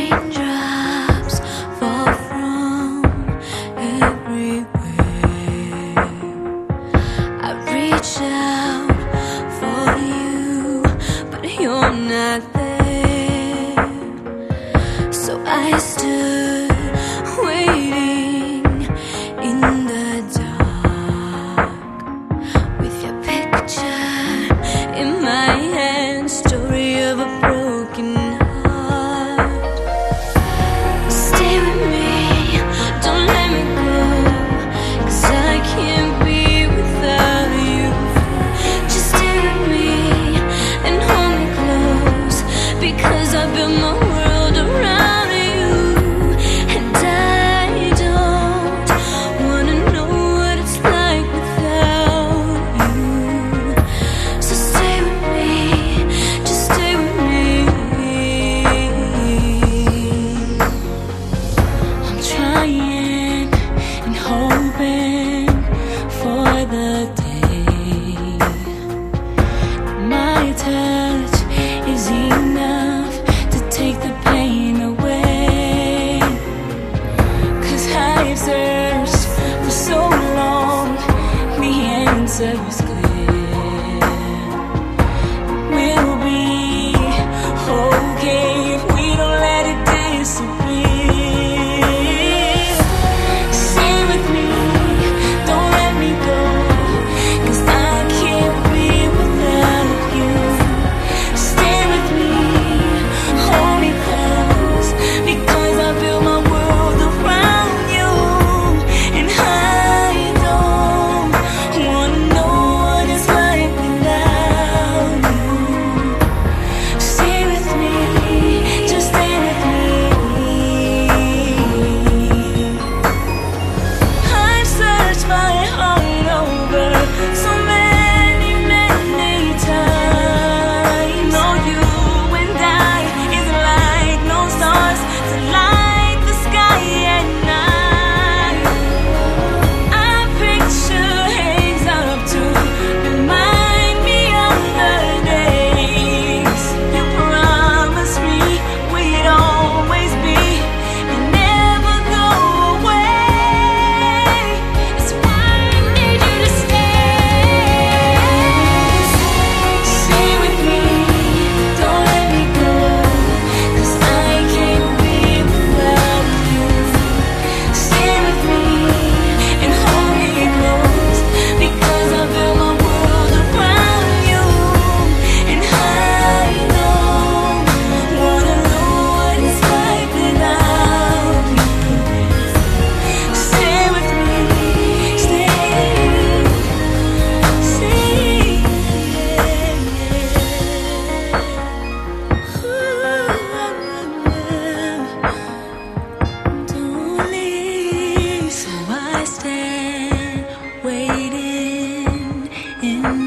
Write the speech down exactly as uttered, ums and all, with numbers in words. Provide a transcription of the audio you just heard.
Raindrops fall from everywhere. I reach out for you, but you're not there. So I stood waiting in the dark with your picture in my hand, story of a broken heart. Stay with me, don't let me go, 'cause I can't be without you. Just stay with me and hold me close, because I built my world around you. And I don't wanna know what it's like without you. So stay with me, just stay with me. I'm trying and hoping for the day my touch is enough to take the pain away. 'Cause I've searched for so long, the answer is clear. We'll be okay if we don't let it disappear. Stay with me, don't let me go, 'cause I can't be without you. Stay with me, hold me close, because I built my world around you. And I don't wanna know what it's like without you. Stay with me, just stay with me. I've searched my heart over so many, many times. No, you and I is like no stars to light the sky at night. Our picture hangs up to remind me of the days you promised me we'd always be and never go away. It's why I need you to stay. Stay with me, don't let me go, 'cause I can't be without you. Stay with me and hold me close, because I built my world around you. And I don't wanna know what it's like without you. Stay with me, stay, stay, don't leave. So I stand waiting in